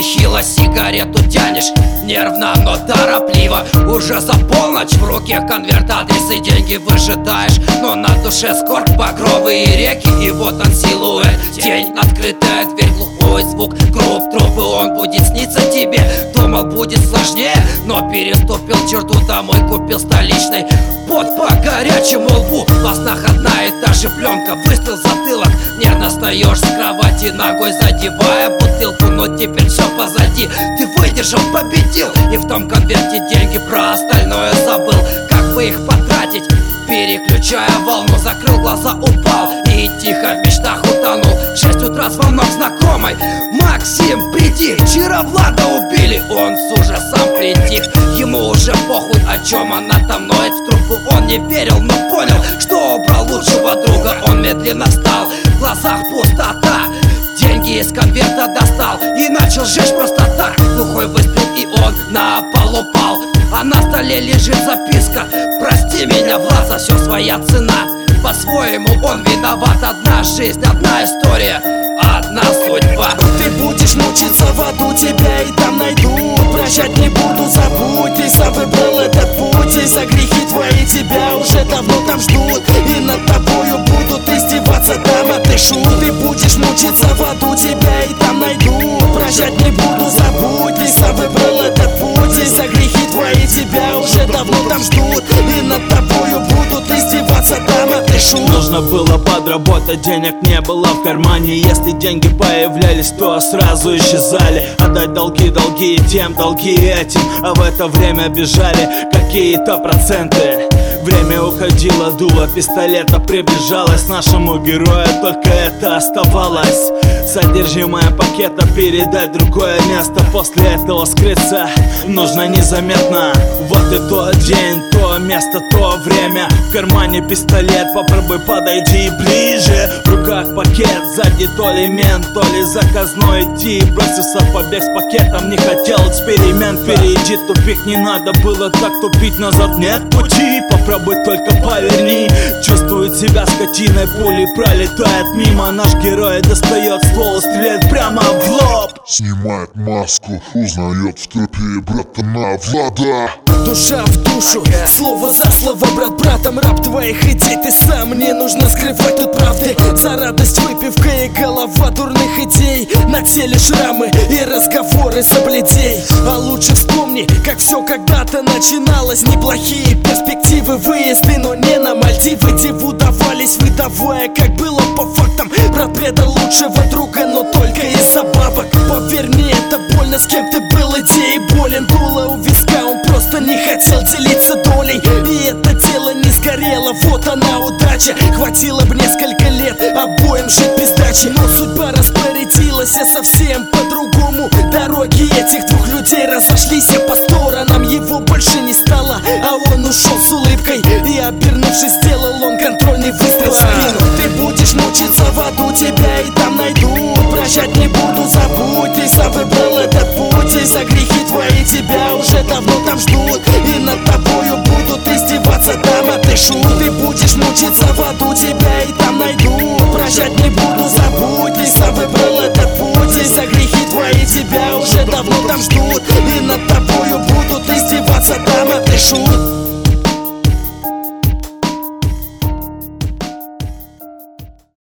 нехило сигарету тянешь, нервно, но торопливо. Уже за полночь, в руке конверт, адрес и деньги выжидаешь, но на душе скорбь, багровые реки. И вот он силуэт, тень, открытая дверь, глухой звук круп трубы. Он будет сниться тебе, думал будет сложнее, но переступил черту, домой купил столичный. Пот по горячему лбу, во снах одна и та же пленка, выстрел в затылок. Нервно встаешь с кровати, ногой задевая бутылку, но теперь все позади. Ты выдержал, победил, и в том конверте деньги, про остальное забыл. Как бы их потратить? Переключая волну, закрыл глаза, упал и тихо в мечтах утонул. 6 утра, звонок знакомой: Максим, приди, вчера Влада убили. Он с ужасом притих, ему уже похуй, о чем она там ноет в трубку. Он не верил, но понял, что убрал лучшего друга. Он медленно встал, в глазах пустота, деньги из конверта достал и начал сжечь просто так. Глухой выстрел, и он на пол упал, а на столе лежит записка: прости меня, Влад, за все своя цена. По-своему он виноват, одна жизнь, одна история, одна судьба. Ты будешь мучиться в аду, тебя и там найдут. Прощать не буду, забудь, ты сам выбрал этот путь. И за грехи твои тебя уже давно там ждут, и над тобою будут издеваться там, а ты шут. Ты будешь мучиться в аду, тебя и там найдут. Прощать не буду, забудь, ты сам выбрал этот путь. И за грехи твои тебя уже давно там ждут, и над тобою будут издеваться там, а ты шут. Нужно было подработать, денег не было в кармане. Если деньги появлялись, то сразу исчезали. Отдать долги тем, долги этим, а в это время бежали какие-то проценты. Время уходило, дуло пистолета приближалось. Нашему герою только это оставалось: содержимое пакета передать в другое место. После этого скрыться нужно незаметно. Вот и тот день, то место, то время. В кармане пистолет, попробуй подойди ближе. В руках пакет, сзади то ли мент, то ли заказной. Идти, бросился в побег с пакетом, не хотел эксперимент. Впереди тупик, не надо было так тупить, назад нет пути. Попробуй только поверни. Чувствует себя скотиной, пули пролетает мимо. Наш герой достает ствол, стреляет прямо в лоб. Снимает маску, узнает в трупе братана Влада. Душа в душу, слово за слово, брат братом. Раб твоих идей, ты сам, не нужно скрывать тут правды. За радость выпивка и голова дурных идей. На теле шрамы и разговоры собледей. А лучше вспомни, как все когда-то начиналось. Неплохие перспективы, выезды, но не на Мальдивы. Диву давались, выдавая, как было по фактам. Брат предал лучшего друга, но только из-за бабок. Поверь мне, это больно, с кем ты был идеей болен. Дуло у виска, он просто не хотел делиться долей. И это дело не сгорело, вот она удача. Хватило бы несколько лет обоим жить без дачи. Но судьба распорядилась совсем по-другому. Дороги этих двух людей разошлись по сторонам. Его больше не стало, а он ушел с улыбкой. И обернувшись, сделал он контрольный выстрел в спину. Ты будешь мучиться в аду, тебя и там найдут. Прощать не буду, забудь, ты сам выбрал этот путь. И за грехи твои тебя уже давно там ждут, и над тобою будут издеваться там, а ты шут. Ты будешь мучиться в аду, тебя и там найдут. Прощать не буду, забудь, ты сам выбрал этот путь. И за грехи твои тебя уже давно там ждут, и над тобою будут издеваться там, а ты шут.